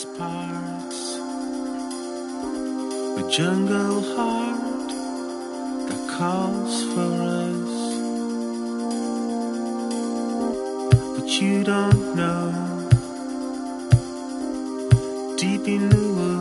parts, a jungle heart that calls for us. But you don't know, deep in the woods